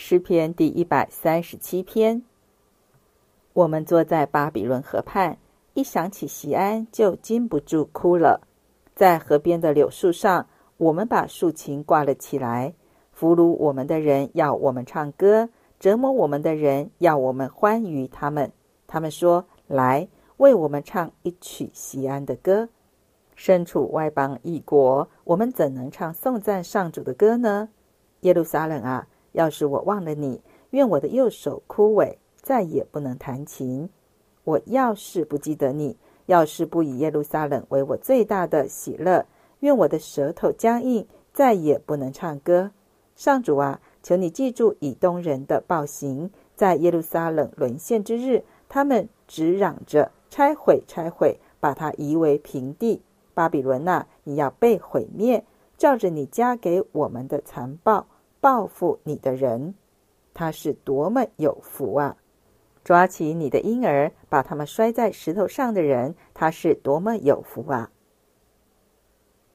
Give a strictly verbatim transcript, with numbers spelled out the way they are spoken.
诗篇第一百三十七篇。我们坐在巴比伦河畔，一想起锡安就禁不住哭了。在河边的柳树上，我们把竖琴挂了起来。俘虏我们的人要我们唱歌，折磨我们的人要我们欢愉他们。他们说：来，为我们唱一曲锡安的歌。身处外邦异国，我们怎能唱颂赞上主的歌呢？耶路撒冷啊，要是我忘了你，愿我的右手枯萎，再也不能弹琴。我要是不记得你，要是不以耶路撒冷为我最大的喜乐，愿我的舌头僵硬，再也不能唱歌。上主啊，求你记住以东人的暴行，在耶路撒冷沦陷之日，他们只嚷着拆毁拆毁，把它夷为平地。巴比伦啊，你要被毁灭，照着你加给我们的残暴报复你的人。他是多么有福啊！抓起你的婴儿，把他们摔在石头上的人，他是多么有福啊！